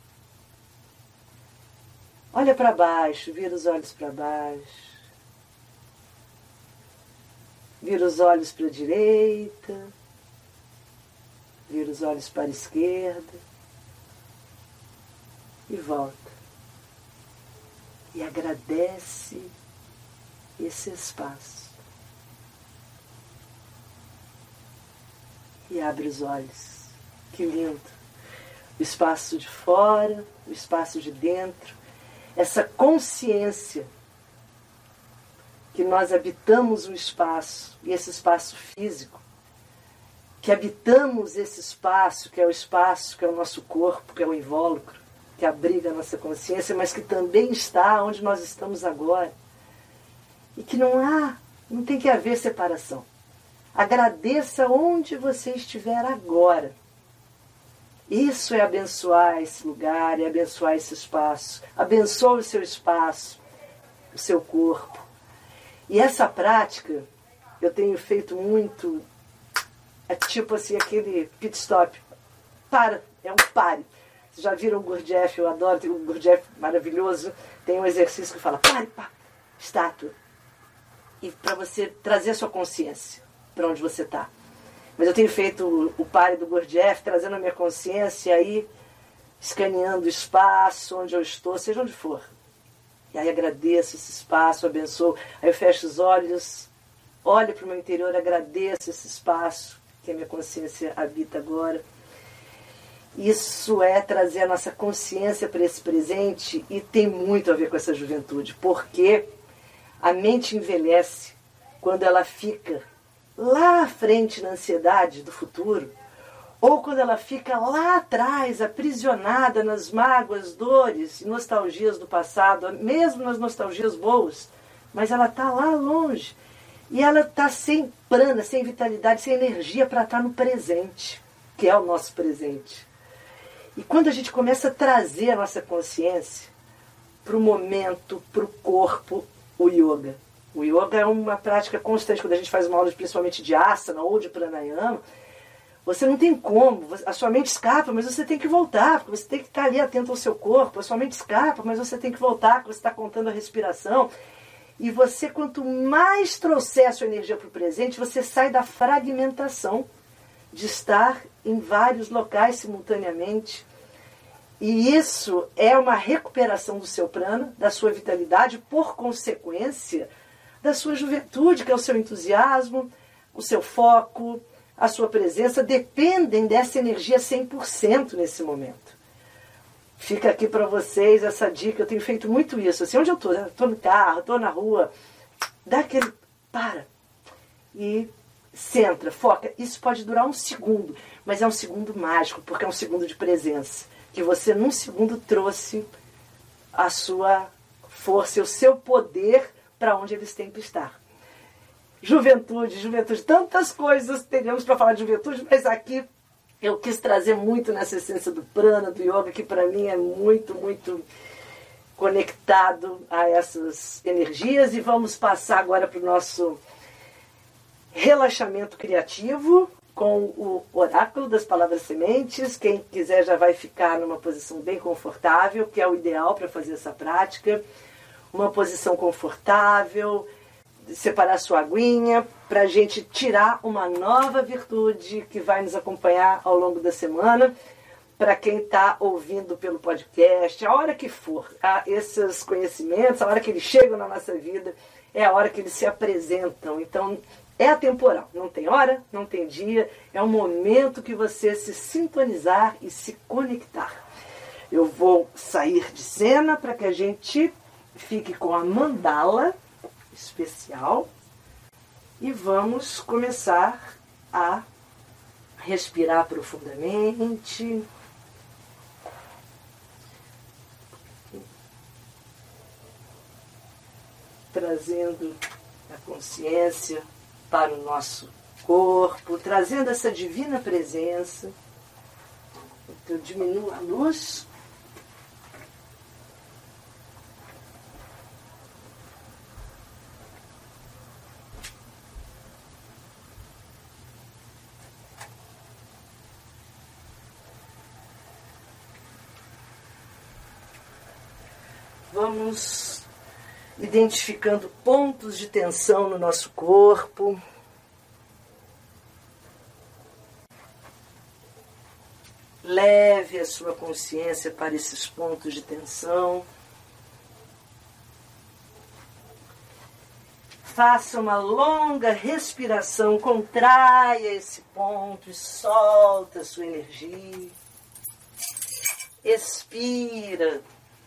olha para baixo, vira os olhos para baixo. Vira os olhos para a direita, vira os olhos para a esquerda e volta. E agradece esse espaço. E abre os olhos. Que lindo! O espaço de fora, o espaço de dentro, essa consciência que nós habitamos o espaço, e esse espaço físico, que habitamos esse espaço, que é o espaço, que é o nosso corpo, que é o invólucro, que abriga a nossa consciência, mas que também está onde nós estamos agora. E que não há, não tem que haver separação. Agradeça onde você estiver agora. Isso é abençoar esse lugar, é abençoar esse espaço. Abençoe o seu espaço, o seu corpo. E essa prática, eu tenho feito muito, é tipo assim, aquele pit stop. Para, é um pare. Vocês já viram o Gurdjieff, eu adoro, tem um Gurdjieff maravilhoso, tem um exercício que fala, pare, pá, estátua. E para você trazer a sua consciência para onde você está. Mas eu tenho feito o, o pare do Gurdjieff, trazendo a minha consciência aí, escaneando o espaço, onde eu estou, seja onde for. E aí agradeço esse espaço, abençoo. Aí eu fecho os olhos, olho para o meu interior, agradeço esse espaço que a minha consciência habita agora. Isso é trazer a nossa consciência para esse presente e tem muito a ver com essa juventude, porque a mente envelhece quando ela fica lá à frente na ansiedade do futuro, ou quando ela fica lá atrás, aprisionada nas mágoas, dores e nostalgias do passado, mesmo nas nostalgias boas, mas ela está lá longe. E ela está sem prana, sem vitalidade, sem energia para estar no presente, que é o nosso presente. E quando a gente começa a trazer a nossa consciência para o momento, para o corpo, o yoga. O yoga é uma prática constante. Quando a gente faz uma aula principalmente de asana ou de pranayama, você não tem como, a sua mente escapa, mas você tem que voltar, porque você tem que estar ali atento ao seu corpo. A sua mente escapa, mas você tem que voltar, porque você está contando a respiração. E você, quanto mais trouxer a sua energia para o presente, você sai da fragmentação de estar em vários locais simultaneamente. E isso é uma recuperação do seu prana, da sua vitalidade, por consequência da sua juventude, que é o seu entusiasmo, o seu foco, a sua presença, dependem dessa energia cem por cento nesse momento. Fica aqui para vocês essa dica. Eu tenho feito muito isso. Assim, onde eu estou? Estou no carro, estou na rua. Dá aquele... Para. E centra, foca. Isso pode durar um segundo, mas é um segundo mágico, porque é um segundo de presença. Que você, num segundo, trouxe a sua força e o seu poder para onde eles têm que estar. Juventude, juventude, tantas coisas teríamos para falar de juventude, mas aqui eu quis trazer muito nessa essência do prana, do yoga, que para mim é muito, muito conectado a essas energias. E vamos passar agora para o nosso relaxamento criativo com o oráculo das palavras sementes. Quem quiser já vai ficar numa posição bem confortável, que é o ideal para fazer essa prática. Uma posição confortável, separar sua aguinha, para a gente tirar uma nova virtude que vai nos acompanhar ao longo da semana. Para quem está ouvindo pelo podcast, a hora que for, a esses conhecimentos, a hora que eles chegam na nossa vida, é a hora que eles se apresentam. Então, é atemporal, não tem hora, não tem dia, é um momento que você se sintonizar e se conectar. Eu vou sair de cena para que a gente fique com a mandala especial e vamos começar a respirar profundamente. Trazendo a consciência para o nosso corpo, trazendo essa divina presença. Então, eu diminuo a luz. Vamos identificando pontos de tensão no nosso corpo. Leve a sua consciência para esses pontos de tensão. Faça uma longa respiração, contraia esse ponto e solta a sua energia. Expira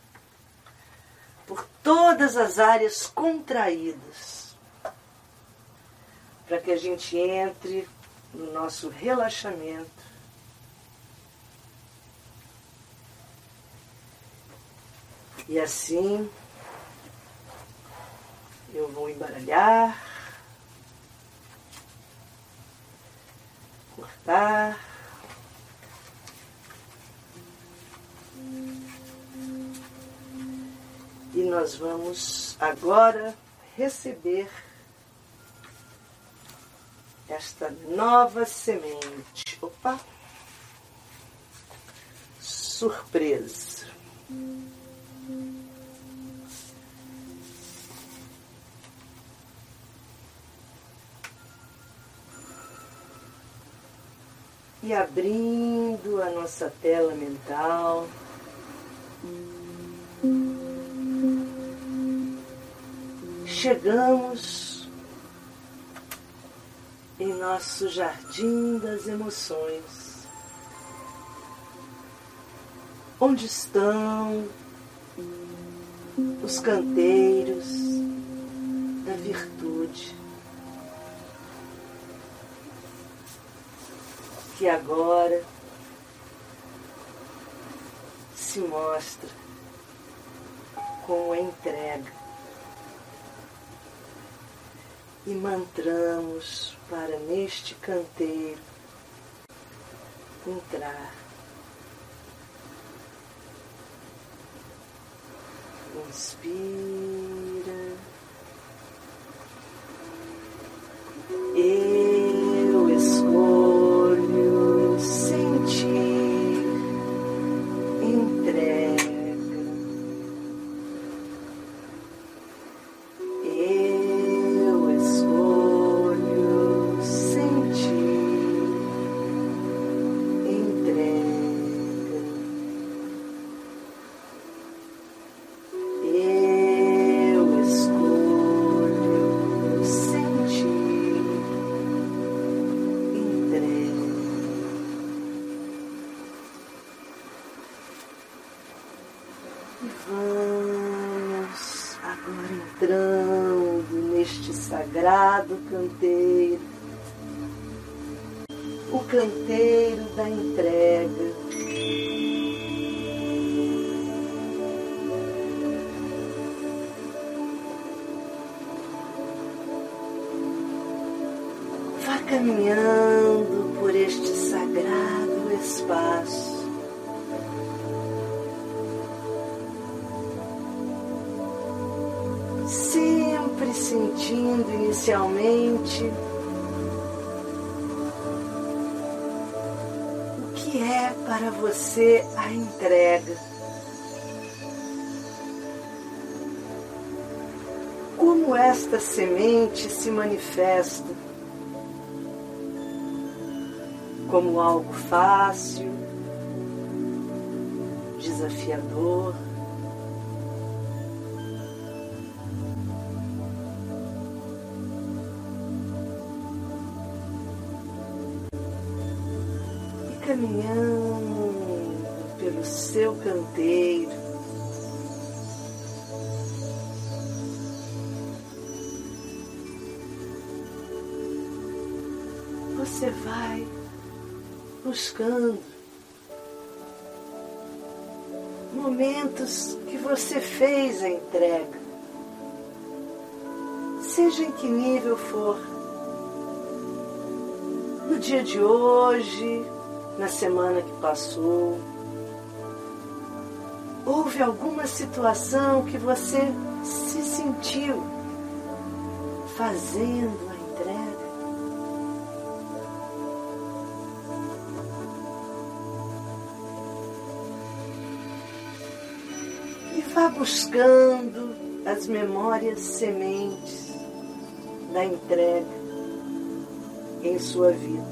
por todas as áreas contraídas, para que a gente entre no nosso relaxamento. E assim eu vou embaralhar, cortar, e nós vamos agora receber esta nova semente. Opa! Surpresa! E abrindo a nossa tela mental, chegamos em nosso jardim das emoções, onde estão os canteiros da virtude, que agora se mostra com a entrega. E mantramos para neste canteiro entrar. Inspira. Eu escolho sentir entrega. Eu escolho sentir entrega. entrando neste sagrado canteiro, o canteiro da entrega. Vá caminhando por este sagrado espaço. Sempre sentindo inicialmente o que é para você a entrega. Como esta semente se manifesta, como algo fácil, desafiador, e caminhando pelo seu canteiro, você vai buscando momentos que você fez a entrega, seja em que nível for, no dia de hoje, na semana que passou, houve alguma situação que você se sentiu fazendo a entrega. Vá buscando as memórias sementes da entrega em sua vida.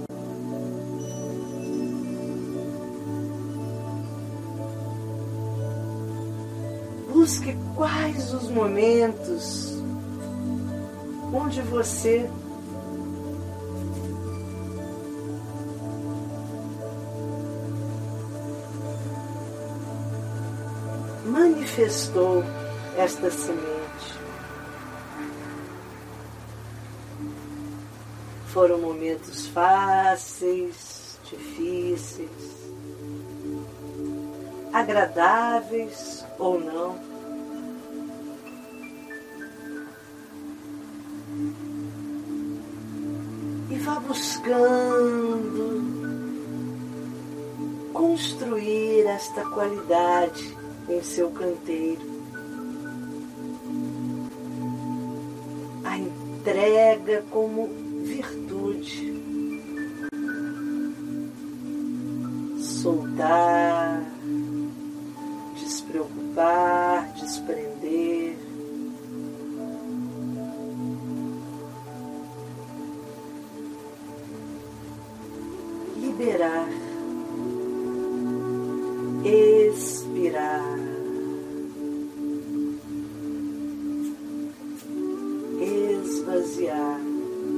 Busque quais os momentos onde você manifestou esta semente. Foram momentos fáceis, difíceis, agradáveis ou não. E vá buscando construir esta qualidade em seu canteiro. A entrega como virtude. Soltar, despreocupar, desprender. Liberar. Expirar, esvaziar,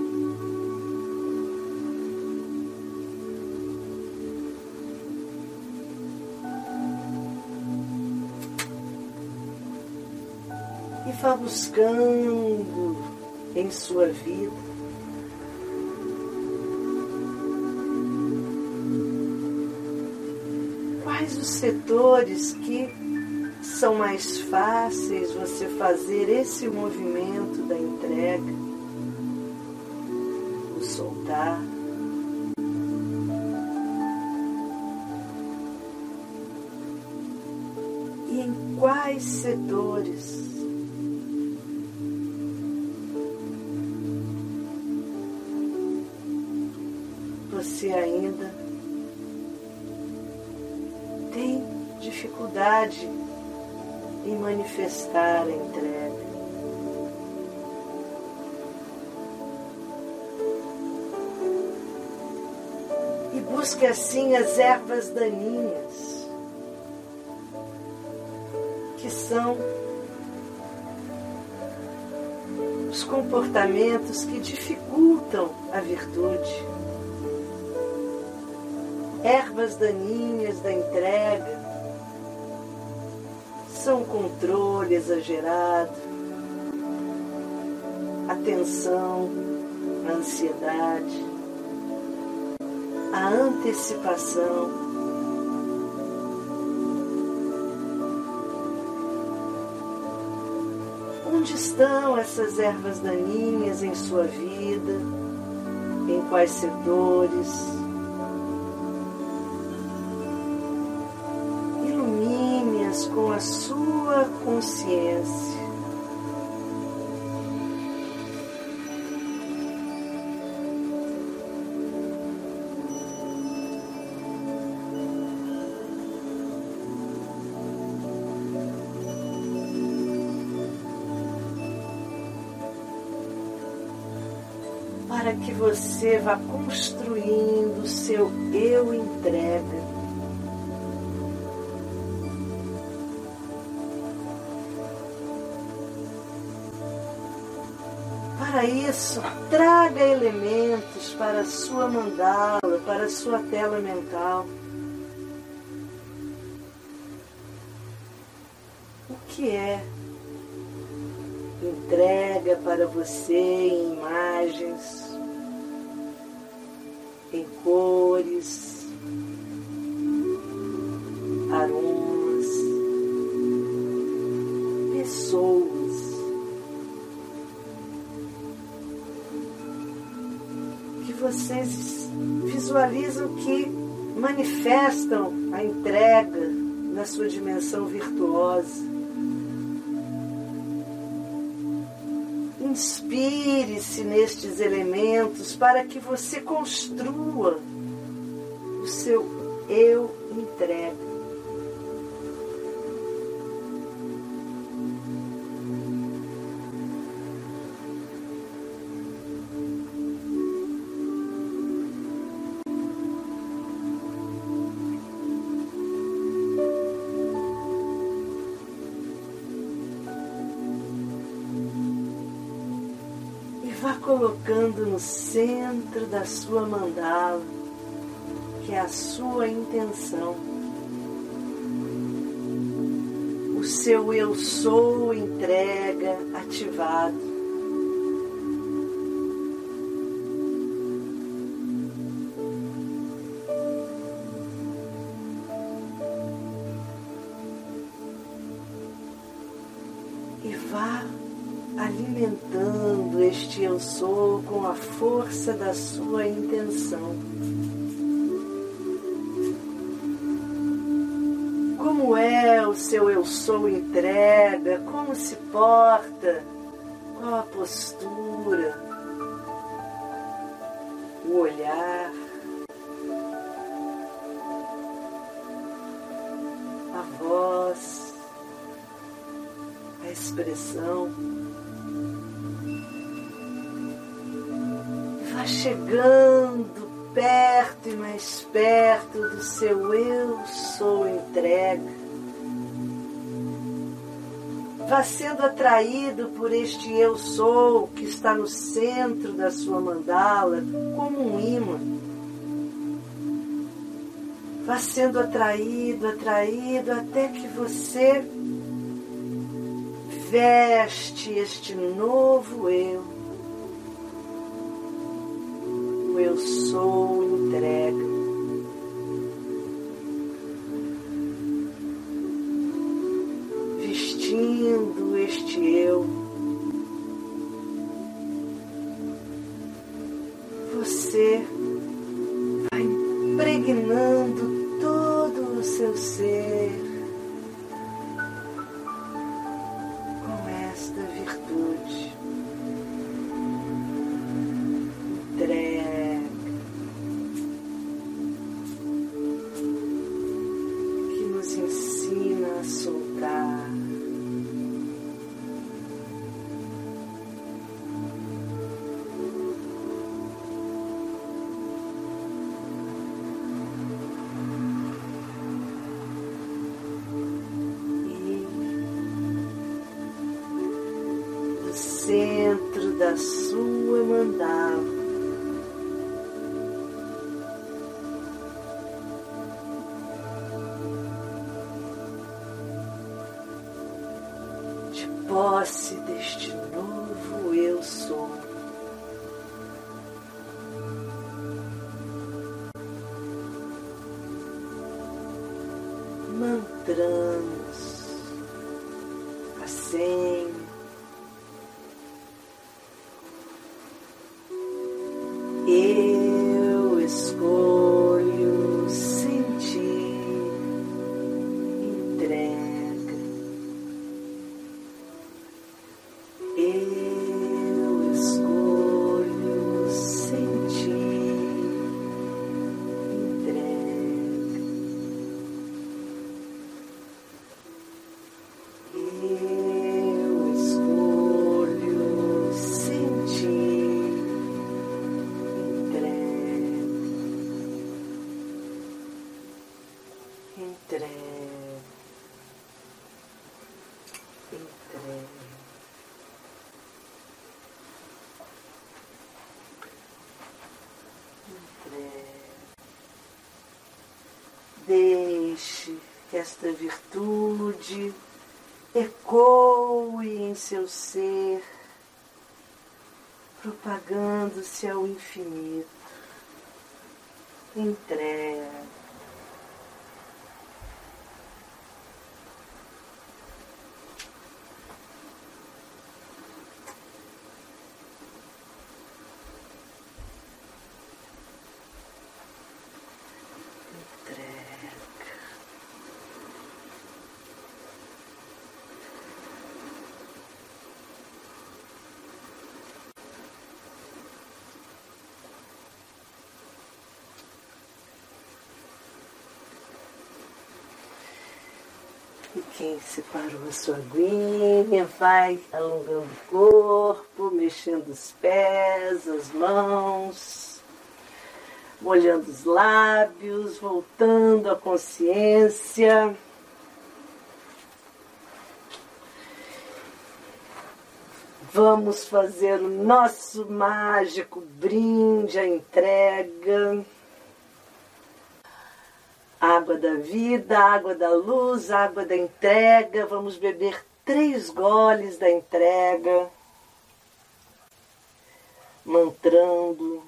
e vá buscando em sua vida quais os setores que são mais fáceis você fazer esse movimento da entrega, o soltar. E em quais setores você ainda tem dificuldade em manifestar a entrega. E busque assim as ervas daninhas, que são os comportamentos que dificultam a virtude. Ervas daninhas da entrega são controle exagerado, tensão, a ansiedade, a antecipação. Onde estão essas ervas daninhas em sua vida? Em quais setores? Ilumine-as com a sua consciência. Para que você vá construindo o seu eu entrega. Para isso, traga elementos para a sua mandala, para a sua tela mental. O que é entrega para você em imagens, em cores, aromas, pessoas. Que vocês visualizam que manifestam a entrega na sua dimensão virtuosa. Inspire-se nestes elementos para que você construa o seu eu entrega. Vá colocando no centro da sua mandala, que é a sua intenção, o seu eu sou entrega ativado. E vá alimentando este eu sou com a força da sua intenção. Como é o seu eu sou entrega? Como se porta? Qual a postura? O olhar? A voz? A expressão? Vá chegando perto e mais perto do seu eu sou entrega. Vá sendo atraído por este eu sou que está no centro da sua mandala como um imã. Vá sendo atraído, atraído até que você veste este novo eu. Eu sou entrega. Vestindo este eu, você vai impregnando todo o seu ser com esta virtude. Entrega. Ensina a soltar. E do centro da sua mandala, posse deste novo eu eu sou. Mantramos assim. Eu escolho sentir entrega. Eu escolho sentir entrega. Eu escolho sentir entrega, entrega. Deixe que esta virtude ecoe em seu ser, propagando-se ao infinito. Entrega. E quem separou a sua aguinha, vai alongando o corpo, mexendo os pés, as mãos, molhando os lábios, voltando a consciência. Vamos fazer o nosso mágico brinde à entrega. Água da vida, água da luz, água da entrega. Vamos beber três goles da entrega, mantrando,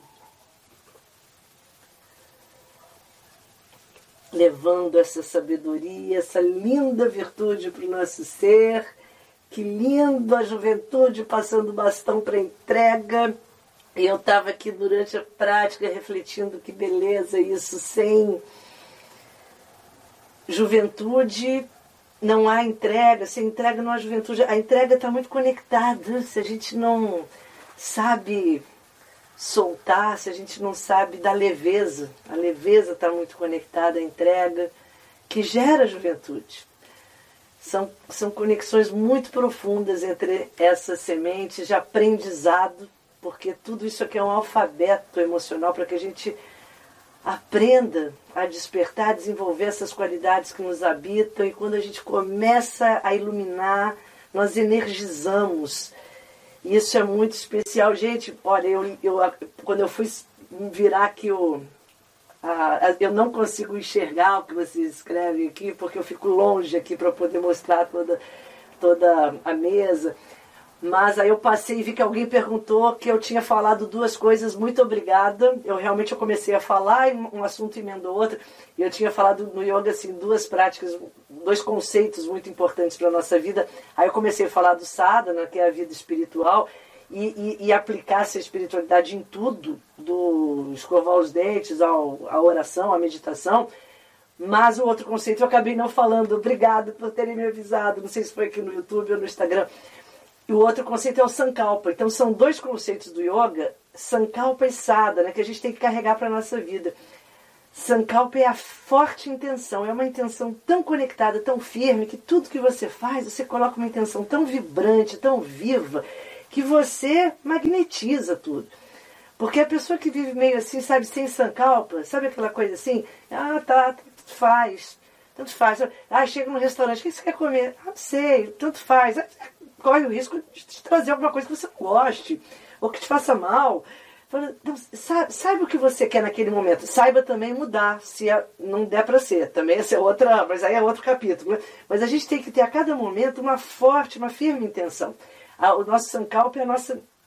levando essa sabedoria, essa linda virtude para o nosso ser. Que lindo a juventude passando o bastão para entrega. E eu estava aqui durante a prática refletindo que beleza isso, sem juventude não há entrega, sem entrega não há juventude. A entrega está muito conectada. Se a gente não sabe soltar, se a gente não sabe dar leveza, a leveza está muito conectada à entrega, que gera juventude. São, são conexões muito profundas entre essas sementes de aprendizado, porque tudo isso aqui é um alfabeto emocional para que a gente aprenda a despertar, a desenvolver essas qualidades que nos habitam, e quando a gente começa a iluminar, nós energizamos. E isso é muito especial. Gente, olha, eu, eu, quando eu fui virar aqui o... A, eu não consigo enxergar o que vocês escrevem aqui, porque eu fico longe aqui para poder mostrar toda, toda a mesa. Mas aí eu passei e vi que alguém perguntou que eu tinha falado duas coisas. Muito obrigada. Eu realmente eu comecei a falar e um assunto emendou outro. E eu tinha falado no yoga assim, duas práticas, dois conceitos muito importantes para a nossa vida. Aí eu comecei a falar do sadhana, que é a vida espiritual, e, e, e aplicar essa espiritualidade em tudo, do escovar os dentes, ao, a oração, a meditação. Mas o outro conceito eu acabei não falando. Obrigada por terem me avisado. Não sei se foi aqui no YouTube ou no Instagram. E o outro conceito é o Sankalpa. Então são dois conceitos do yoga, Sankalpa e Sadhana, que a gente tem que carregar para a nossa vida. Sankalpa é a forte intenção, é uma intenção tão conectada, tão firme, que tudo que você faz, você coloca uma intenção tão vibrante, tão viva, que você magnetiza tudo. Porque a pessoa que vive meio assim, sabe, sem Sankalpa, sabe aquela coisa assim? Ah, tá, tanto faz, tanto faz. Ah, chega no restaurante, o que você quer comer? Ah, não sei, tanto faz. Corre o risco de te trazer alguma coisa que você não goste, ou que te faça mal. Então, sabe, saiba o que você quer naquele momento. Saiba também mudar, se não der para ser. Também essa é outra, mas aí é outro capítulo. Mas a gente tem que ter a cada momento uma forte, uma firme intenção. O nosso Sankalpa é a nossa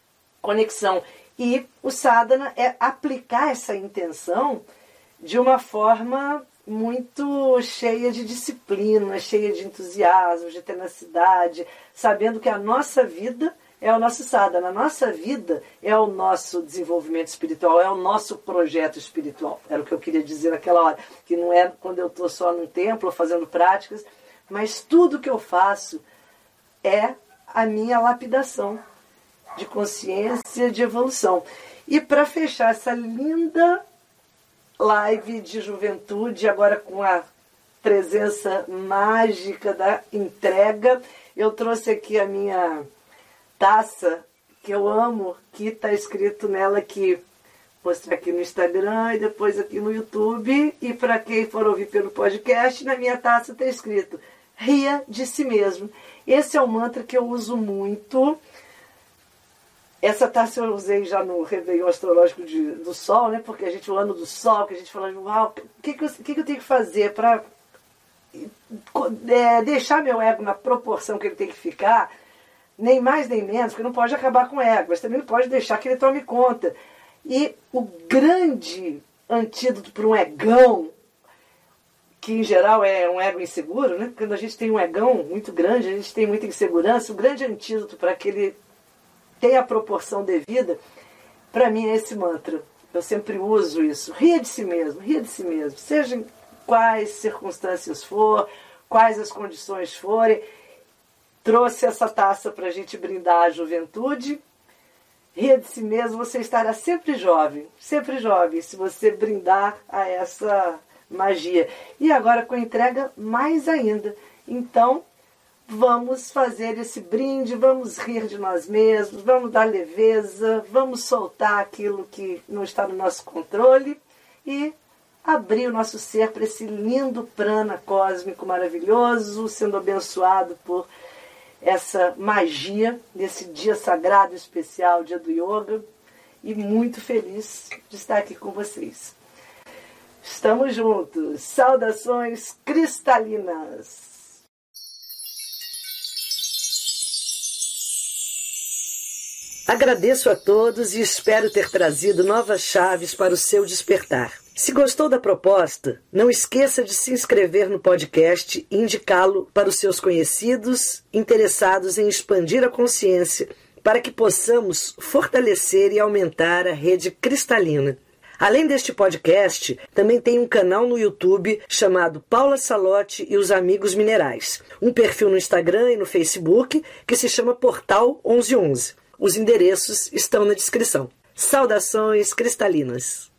conexão. E o sadhana é aplicar essa intenção de uma forma muito cheia de disciplina, cheia de entusiasmo, de tenacidade, sabendo que a nossa vida é o nosso sadhana, a nossa vida é o nosso desenvolvimento espiritual, é o nosso projeto espiritual. Era o que eu queria dizer naquela hora, que não é quando eu estou só num templo fazendo práticas, mas tudo que eu faço é a minha lapidação de consciência, de evolução. E para fechar essa linda live de juventude, agora com a presença mágica da entrega, eu trouxe aqui a minha taça, que eu amo, que está escrito nela aqui, mostrar aqui no Instagram e depois aqui no YouTube, e para quem for ouvir pelo podcast, na minha taça está escrito: ria de si mesmo. Esse é um mantra que eu uso muito. Essa taça eu usei já no Réveillon Astrológico de, do Sol, né? Porque a gente, o ano do Sol, que a gente fala, uau, o que, que, eu, que, que eu tenho que fazer para é, deixar meu ego na proporção que ele tem que ficar, nem mais nem menos, porque não pode acabar com o ego, mas também não pode deixar que ele tome conta. E o grande antídoto para um egão, que em geral é um ego inseguro, né? Quando a gente tem um egão muito grande, a gente tem muita insegurança, o grande antídoto para que ele tenha a proporção devida, para mim é esse mantra. Eu sempre uso isso. Ria de si mesmo, ria de si mesmo. Seja em quais circunstâncias for, quais as condições forem. Trouxe essa taça para a gente brindar a juventude. Ria de si mesmo, você estará sempre jovem, sempre jovem, se você brindar a essa magia. E agora com a entrega, mais ainda. Então, vamos fazer esse brinde, vamos rir de nós mesmos, vamos dar leveza, vamos soltar aquilo que não está no nosso controle e abrir o nosso ser para esse lindo prana cósmico maravilhoso, sendo abençoado por essa magia desse dia sagrado especial, dia do yoga, e muito feliz de estar aqui com vocês. Estamos juntos. Saudações cristalinas. Agradeço a todos e espero ter trazido novas chaves para o seu despertar. Se gostou da proposta, não esqueça de se inscrever no podcast e indicá-lo para os seus conhecidos interessados em expandir a consciência, para que possamos fortalecer e aumentar a rede cristalina. Além deste podcast, também tem um canal no YouTube chamado Paula Salotti e os Amigos Minerais, um perfil no Instagram e no Facebook que se chama Portal onze onze. Os endereços estão na descrição. Saudações cristalinas!